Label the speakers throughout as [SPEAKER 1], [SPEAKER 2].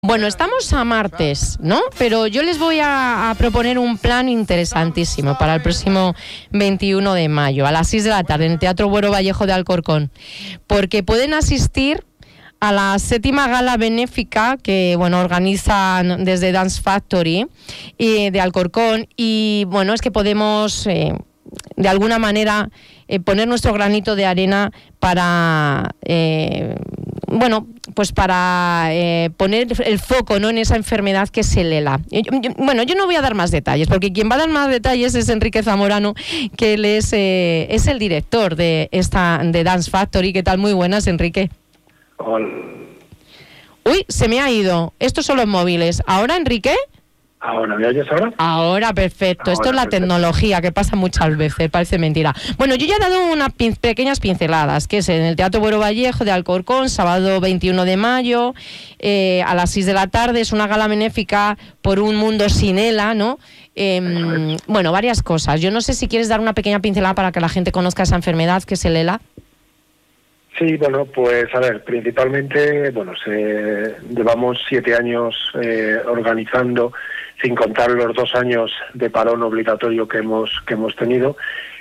[SPEAKER 1] Bueno, estamos a martes, ¿no? Pero yo les voy a proponer un plan interesantísimo para el próximo 21 de mayo, a las 6 de la tarde, en el Teatro Buero Vallejo de Alcorcón, porque pueden asistir a la 7ª gala benéfica que, bueno, organizan desde Dance Factory de Alcorcón, y, bueno, es que podemos, de alguna manera, poner nuestro granito de arena para... pues para poner el foco, ¿no?, en esa enfermedad que es el ELA. Yo no voy a dar más detalles, porque quien va a dar más detalles es Enrique Zamorano, que él es el director de Dance Factory. ¿Qué tal? Muy buenas, Enrique.
[SPEAKER 2] Hola.
[SPEAKER 1] Uy, se me ha ido. Estos son los móviles. ¿Ahora, Enrique?
[SPEAKER 2] ¿Ahora me oyes ahora?
[SPEAKER 1] Ahora, perfecto. Esto es la tecnología, que pasa muchas veces, parece mentira. Bueno, yo ya he dado unas pequeñas pinceladas, que es en el Teatro Buero Vallejo de Alcorcón, sábado 21 de mayo, a las 6 de la tarde. Es una gala benéfica por un mundo sin ELA, ¿no? Bueno, varias cosas. Yo no sé si quieres dar una pequeña pincelada para que la gente conozca esa enfermedad, que es el ELA.
[SPEAKER 2] Sí, bueno, pues a ver, principalmente, llevamos 7 años organizando, sin contar los 2 años de parón obligatorio que hemos tenido,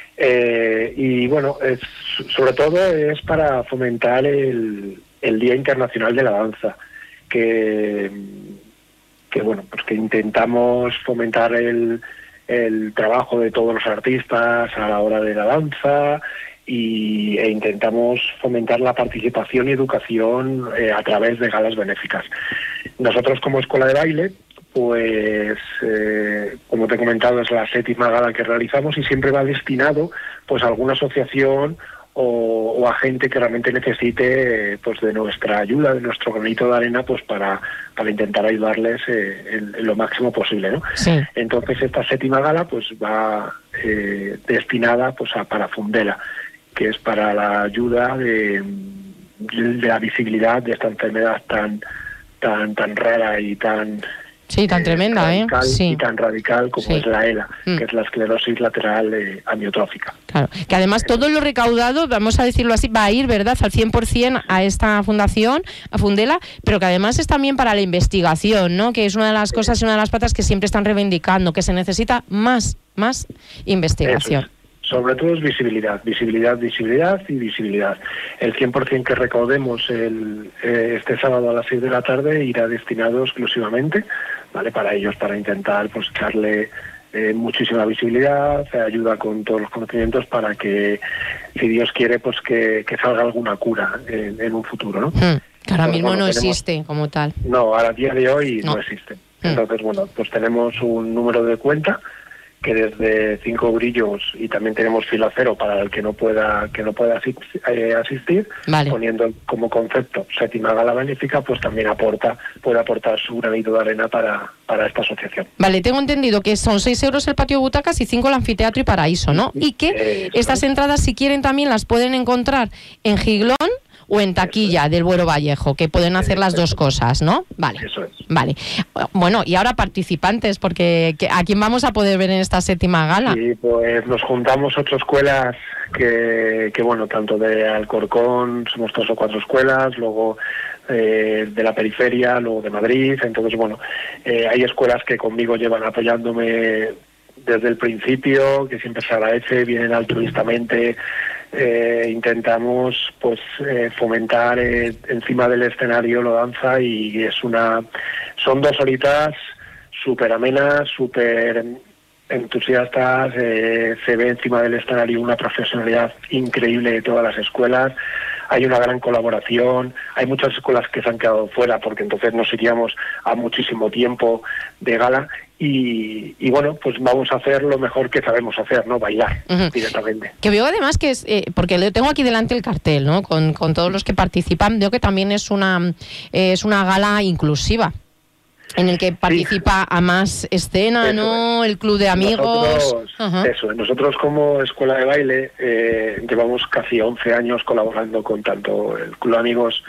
[SPEAKER 2] y bueno, sobre todo es para fomentar el Día Internacional de la Danza, que bueno, pues que intentamos fomentar el trabajo de todos los artistas a la hora de la danza, e intentamos fomentar la participación y educación a través de galas benéficas. Nosotros, como escuela de baile, pues como te he comentado, es la 7ª gala que realizamos, y siempre va destinado pues a alguna asociación o a gente que realmente necesite pues de nuestra ayuda, de nuestro granito de arena, pues para intentar ayudarles en lo máximo posible, ¿no?
[SPEAKER 1] Sí.
[SPEAKER 2] Entonces esta 7ª gala pues va destinada pues para Fundela, que es para la ayuda de la visibilidad de esta enfermedad tan rara y tan...
[SPEAKER 1] Sí, tan tremenda,
[SPEAKER 2] radical,
[SPEAKER 1] sí.
[SPEAKER 2] Y tan radical como es la ELA, que es la esclerosis lateral amiotrófica.
[SPEAKER 1] Claro, que además todo lo recaudado, vamos a decirlo así, va a ir, ¿verdad?, al 100% a esta fundación, a Fundela, pero que además es también para la investigación, ¿no?, que es una de las cosas y una de las patas que siempre están reivindicando, que se necesita más investigación.
[SPEAKER 2] Sobre todo es visibilidad. El 100% que recaudemos este sábado a las 6 de la tarde irá destinado exclusivamente, ¿vale?, para ellos, para intentar pues darle muchísima visibilidad, ayuda con todos los conocimientos para que, si Dios quiere, pues que salga alguna cura en un futuro, ¿no?
[SPEAKER 1] Que ahora mismo no existe como tal.
[SPEAKER 2] No, a día de hoy no existe. Entonces, bueno, pues tenemos un número de cuenta que desde 5 eurillos, y también tenemos fila cero para el que no pueda asistir, vale. Poniendo como concepto 7ª gala benéfica, pues también puede aportar su granito de arena para esta asociación. Vale,
[SPEAKER 1] tengo entendido que son 6 euros el patio de butacas y 5 el anfiteatro y paraíso, ¿no? Y que estas entradas, si quieren, también las pueden encontrar en Giglón o en taquilla del Buero Vallejo, que pueden hacer las dos cosas, ¿no? Vale.
[SPEAKER 2] Eso es.
[SPEAKER 1] Vale. Bueno, y ahora participantes, porque ¿a quién vamos a poder ver en esta 7ª gala?
[SPEAKER 2] Sí, pues nos juntamos 8 escuelas que bueno, tanto de Alcorcón, somos 3 o 4 escuelas, luego de la periferia, luego de Madrid. Entonces, bueno, hay escuelas que conmigo llevan apoyándome desde el principio, que siempre se agradece, vienen altruistamente. Intentamos pues fomentar encima del escenario la danza, y son 2 horitas súper amenas, súper entusiastas. Se ve encima del escenario una profesionalidad increíble de todas las escuelas. Hay una gran colaboración, hay muchas escuelas que se han quedado fuera, porque entonces nos iríamos a muchísimo tiempo de gala, y bueno, pues vamos a hacer lo mejor que sabemos hacer, ¿no? Bailar directamente.
[SPEAKER 1] Que veo además que es, porque le tengo aquí delante el cartel, ¿no?, con todos los que participan, veo que también es una gala inclusiva, en el que participa a más escena, ¿no?, el club de amigos.
[SPEAKER 2] Nosotros como escuela de baile llevamos casi 11 años colaborando con tanto el club de amigos,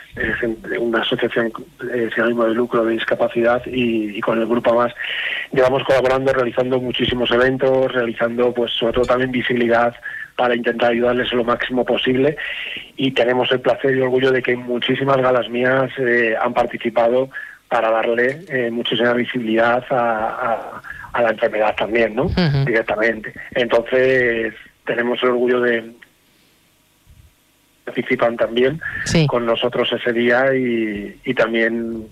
[SPEAKER 2] una asociación sin ánimo de lucro de discapacidad, y con el grupo más llevamos colaborando, realizando muchísimos eventos, realizando pues sobre todo también visibilidad para intentar ayudarles lo máximo posible, y tenemos el placer y orgullo de que muchísimas galas mías han participado para darle muchísima visibilidad a la enfermedad también, ¿no? Directamente. Entonces, tenemos el orgullo de participan también con nosotros ese día y también,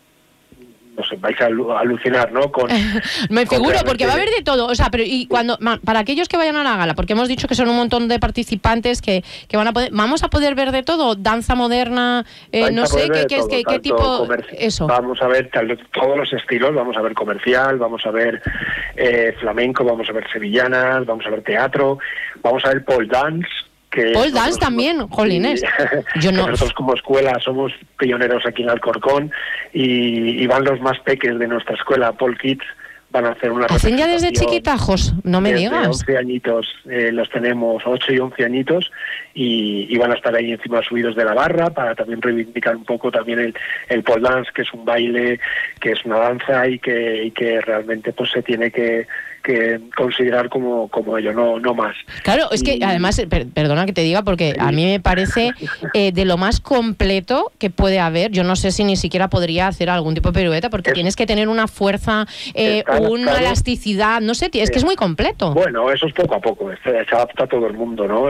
[SPEAKER 2] no sé, vais a alucinar, ¿no?
[SPEAKER 1] Me figuro, porque va a haber de todo. O sea, pero y cuando para aquellos que vayan a la gala, porque hemos dicho que son un montón de participantes que van a poder, vamos a poder ver de todo, danza moderna, no sé qué tipo, eso.
[SPEAKER 2] Vamos a ver todos los estilos, vamos a ver comercial, vamos a ver flamenco, vamos a ver sevillanas, vamos a ver teatro, vamos a ver pole dance.
[SPEAKER 1] Pole dance también, jolines.
[SPEAKER 2] Nosotros como escuela somos pioneros aquí en Alcorcón y van los más peques de nuestra escuela, Pole Kids, van a hacer una
[SPEAKER 1] ¿Hacen ya desde chiquitajos? No me digas.
[SPEAKER 2] 11 añitos, los tenemos 8 y 11 añitos y van a estar ahí encima subidos de la barra para también reivindicar un poco también el pole dance, que es un baile, que es una danza y que realmente pues se tiene que considerar como ello, no más.
[SPEAKER 1] Claro, es que además, perdona que te diga, porque a mí me parece de lo más completo que puede haber. Yo no sé si ni siquiera podría hacer algún tipo de pirueta, porque tienes que tener una fuerza, una elasticidad, no sé, es que es muy completo.
[SPEAKER 2] Bueno, eso es poco a poco, se adapta a todo el mundo, ¿no?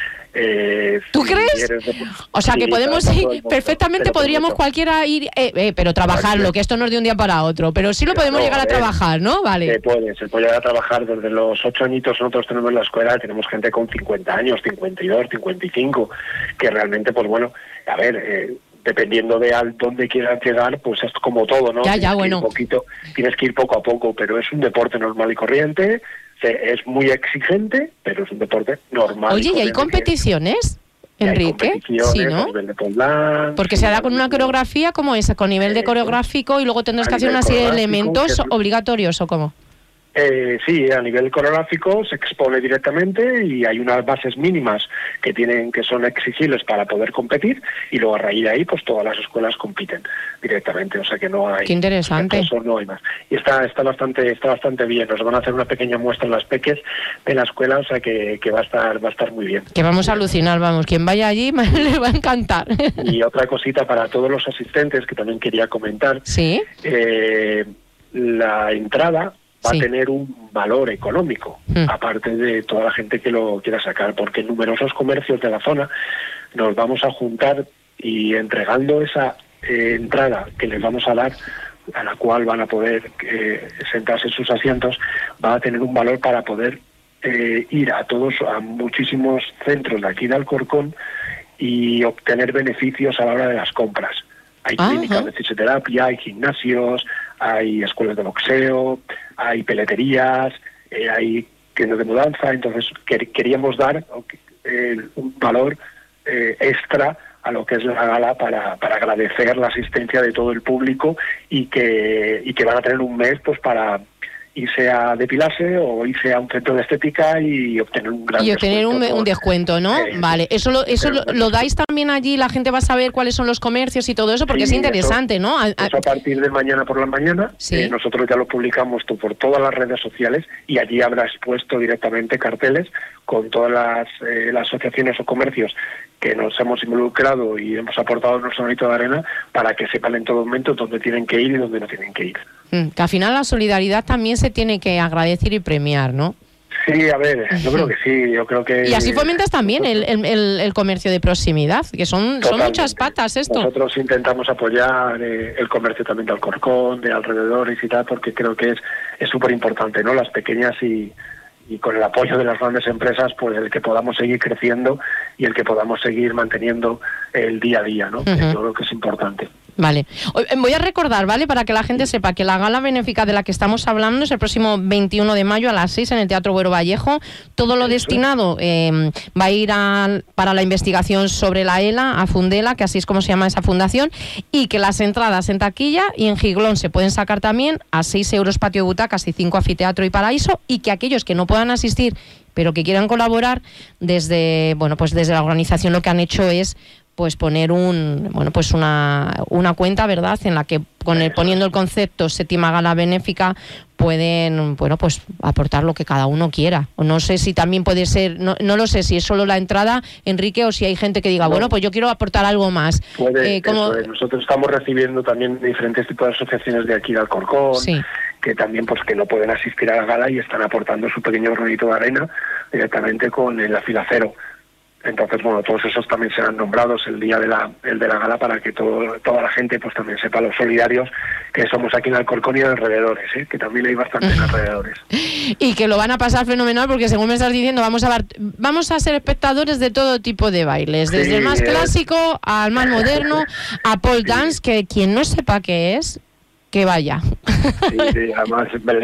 [SPEAKER 1] ¿Tú crees? O sea, que podemos ir, perfectamente podríamos cualquiera ir, pero trabajarlo, que esto no es de un día para otro, pero sí lo podemos llegar a trabajar, ¿no? Vale.
[SPEAKER 2] Se puede llegar a trabajar desde los 8 añitos. Nosotros tenemos en la escuela, tenemos gente con 50 años, 52, 55, que realmente, pues bueno, a ver, dependiendo de dónde quieras llegar, pues es como todo, ¿no? Tienes que ir poco a poco, pero es un deporte normal y corriente. Es muy exigente, pero es un deporte normal.
[SPEAKER 1] Oye, ¿y hay competiciones, Enrique?
[SPEAKER 2] Sí, ¿no? A nivel de pole dance,
[SPEAKER 1] porque se hará con una coreografía como esa, con nivel de coreográfico, y luego tendrás que hacer una serie de elementos obligatorios, ¿o cómo?
[SPEAKER 2] Sí, a nivel coreográfico se expone directamente y hay unas bases mínimas que son exigibles para poder competir, y luego a raíz de ahí pues todas las escuelas compiten directamente, o sea que no hay.
[SPEAKER 1] Qué interesante.
[SPEAKER 2] Eso no hay más. Y está bastante bien. Nos van a hacer una pequeña muestra en las peques de la escuela, o sea que va a estar muy bien.
[SPEAKER 1] Que vamos a alucinar, vamos, quien vaya allí le va a encantar.
[SPEAKER 2] Y otra cosita para todos los asistentes que también quería comentar.
[SPEAKER 1] Sí.
[SPEAKER 2] La entrada va a tener un valor económico, aparte de toda la gente que lo quiera sacar, porque en numerosos comercios de la zona nos vamos a juntar y entregando esa entrada que les vamos a dar, a la cual van a poder sentarse en sus asientos, va a tener un valor para poder ir a muchísimos centros de aquí de Alcorcón y obtener beneficios a la hora de las compras. Hay clínicas de fisioterapia, hay gimnasios, hay escuelas de boxeo, hay peleterías, hay tiendas de mudanza. Entonces queríamos dar un valor extra a lo que es la gala para agradecer la asistencia de todo el público y que van a tener un mes pues para irse a depilarse o irse a un centro de estética y obtener un gran
[SPEAKER 1] un descuento, ¿no? Vale, eso lo dais también allí, la gente va a saber cuáles son los comercios y todo eso, porque es interesante, ¿no?
[SPEAKER 2] Eso a partir de mañana por la mañana, nosotros ya lo publicamos por todas las redes sociales y allí habrá expuesto directamente carteles con todas las asociaciones o comercios que nos hemos involucrado y hemos aportado nuestro granito de arena para que sepan en todo momento dónde tienen que ir y dónde no tienen que ir.
[SPEAKER 1] Que al final la solidaridad también se tiene que agradecer y premiar, ¿no?
[SPEAKER 2] Sí, a ver, yo creo que sí, yo creo que...
[SPEAKER 1] Y así fomentas también el comercio de proximidad, que son muchas patas esto.
[SPEAKER 2] Nosotros intentamos apoyar el comercio también de Alcorcón, de alrededores y tal, porque creo que es súper importante, ¿no? Las pequeñas y con el apoyo de las grandes empresas, pues el que podamos seguir creciendo y el que podamos seguir manteniendo el día a día, ¿no? Yo creo que es importante.
[SPEAKER 1] Vale. Voy a recordar, ¿vale? Para que la gente sepa que la gala benéfica de la que estamos hablando es el próximo 21 de mayo a las 6 en el Teatro Buero Vallejo. Todo lo destinado va a ir para la investigación sobre la ELA, a Fundela, que así es como se llama esa fundación, y que las entradas en taquilla y en Giglón se pueden sacar también a 6 euros patio de butacas y 5 anfiteatro y paraíso, y que aquellos que no puedan asistir pero que quieran colaborar desde la organización lo que han hecho es pues poner una cuenta, ¿verdad?, en la que poniendo el concepto séptima gala benéfica pueden, pues aportar lo que cada uno quiera. O no sé si también puede ser, no lo sé si es solo la entrada, Enrique, o si hay gente que diga, pues yo quiero aportar algo más.
[SPEAKER 2] Nosotros estamos recibiendo también diferentes tipos de asociaciones de aquí de Alcorcón, sí, que también pues que no pueden asistir a la gala y están aportando su pequeño granito de arena directamente con el Fila Cero. Entonces, todos esos también serán nombrados el día de la gala para que toda la gente pues también sepa los solidarios que somos aquí en Alcorcón y en alrededores, que también hay bastantes alrededores.
[SPEAKER 1] Y que lo van a pasar fenomenal porque, según me estás diciendo, vamos a ser espectadores de todo tipo de bailes, desde el más clásico al más moderno, a pole dance, que quien no sepa qué es, que vaya.
[SPEAKER 2] Sí, además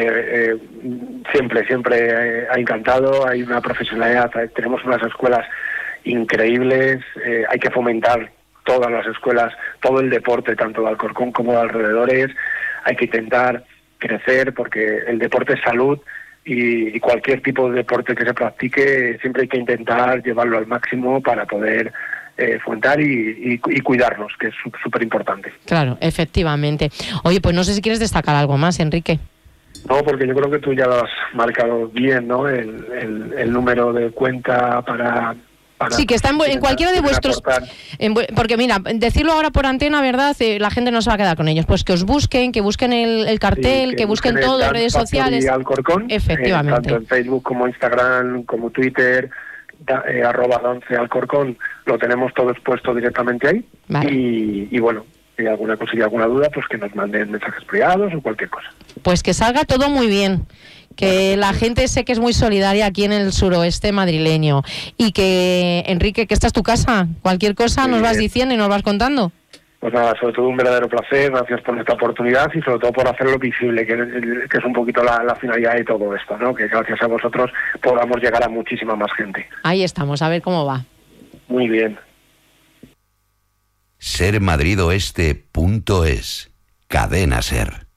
[SPEAKER 2] siempre ha encantado, hay una profesionalidad, tenemos unas escuelas increíbles, hay que fomentar todas las escuelas, todo el deporte, tanto de Alcorcón como de alrededores, hay que intentar crecer porque el deporte es salud y cualquier tipo de deporte que se practique siempre hay que intentar llevarlo al máximo para poder fomentar y cuidarnos, que es súper importante.
[SPEAKER 1] Claro, efectivamente. Oye, pues no sé si quieres destacar algo más, Enrique.
[SPEAKER 2] No, porque yo creo que tú ya lo has marcado bien, ¿no? El número de cuenta para
[SPEAKER 1] sí, que está en cualquiera de vuestros... porque mira, decirlo ahora por antena, ¿verdad? La gente no se va a quedar con ellos. Pues que os busquen, que busquen el cartel, sí, que busquen todo en redes sociales.
[SPEAKER 2] Alcorcón,
[SPEAKER 1] efectivamente.
[SPEAKER 2] Tanto en Facebook como Instagram, como Twitter, @Dance Alcorcón, lo tenemos todo expuesto directamente ahí. Vale. Y si alguna cosilla, alguna duda, pues que nos manden mensajes privados o cualquier cosa.
[SPEAKER 1] Pues que salga todo muy bien. Que la gente sé que es muy solidaria aquí en el suroeste madrileño. Y que, Enrique, que esta es tu casa. Cualquier cosa nos vas diciendo y nos vas contando.
[SPEAKER 2] Pues nada, sobre todo un verdadero placer. Gracias por esta oportunidad y sobre todo por hacerlo visible, que es un poquito la finalidad de todo esto, ¿no? Que gracias a vosotros podamos llegar a muchísima más gente.
[SPEAKER 1] Ahí estamos, a ver cómo va.
[SPEAKER 2] Muy bien.
[SPEAKER 3] Sermadridoeste.es. Cadena Ser.